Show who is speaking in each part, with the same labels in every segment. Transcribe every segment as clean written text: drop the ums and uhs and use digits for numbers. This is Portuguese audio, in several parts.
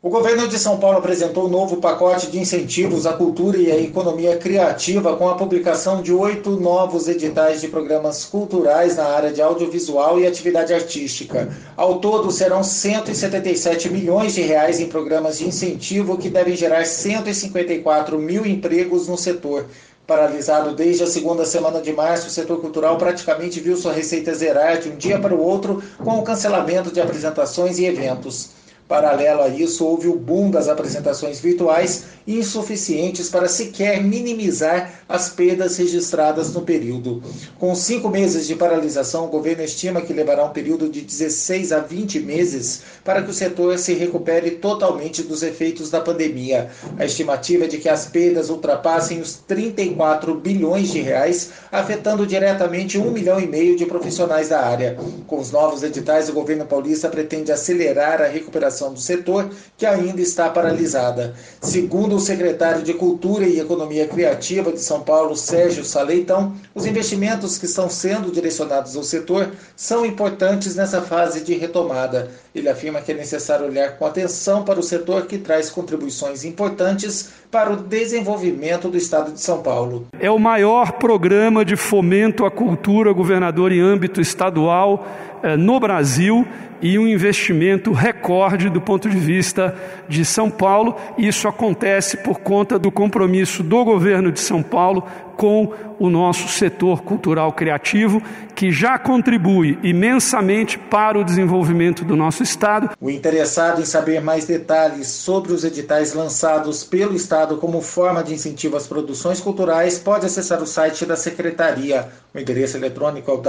Speaker 1: O governo de São Paulo apresentou um novo pacote de incentivos à cultura e à economia criativa com a publicação de 8 novos editais de programas culturais na área de audiovisual e atividade artística. Ao todo, serão 177 milhões de reais em programas de incentivo que devem gerar 154 mil empregos no setor. Paralisado desde a segunda semana de março, o setor cultural praticamente viu sua receita zerar de um dia para o outro com o cancelamento de apresentações e eventos. Paralelo a isso, houve o boom das apresentações virtuais, insuficientes para sequer minimizar as perdas registradas no período. Com 5 meses de paralisação, o governo estima que levará um período de 16 a 20 meses para que o setor se recupere totalmente dos efeitos da pandemia. A estimativa é de que as perdas ultrapassem os 34 bilhões de reais, afetando diretamente 1,5 milhão de profissionais da área. Com os novos editais, o governo paulista pretende acelerar a recuperação do setor, que ainda está paralisada. Segundo o secretário de Cultura e Economia Criativa de São Paulo, Sérgio Saleitão, os investimentos que estão sendo direcionados ao setor são importantes nessa fase de retomada. Ele afirma que é necessário olhar com atenção para o setor que traz contribuições importantes para o desenvolvimento do estado de São Paulo.
Speaker 2: É o maior programa de fomento à cultura, governador, em âmbito estadual no Brasil, e um investimento recorde do ponto de vista de São Paulo. Isso acontece por conta do compromisso do governo de São Paulo com o nosso setor cultural criativo, que já contribui imensamente para o desenvolvimento do nosso estado.
Speaker 1: O interessado em saber mais detalhes sobre os editais lançados pelo estado como forma de incentivo às produções culturais pode acessar o site da secretaria. O endereço eletrônico é o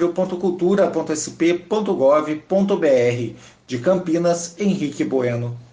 Speaker 1: www.cultura.sp.gov.br. De Campinas, Henrique Bueno.